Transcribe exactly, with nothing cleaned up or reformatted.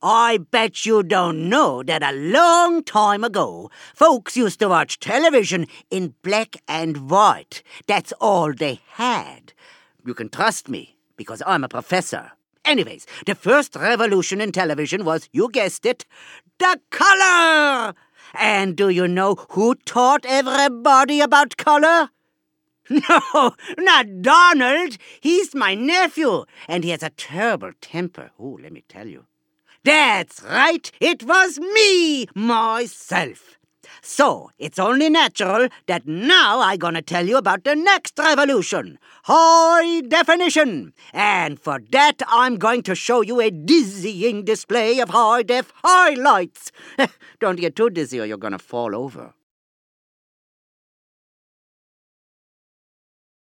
I bet you don't know that a long time ago, folks used to watch television in black and white. That's all they had. You can trust me, because I'm a professor. Anyways, the first revolution in television was, you guessed it, the color! And do you know who taught everybody about color? No, not Donald. He's my nephew, and he has a terrible temper. Oh, let me tell you. That's right, it was me, myself. So, it's only natural that now I'm gonna tell you about the next revolution, high definition. And for that, I'm going to show you a dizzying display of high-def highlights. Don't get too dizzy or you're gonna fall over.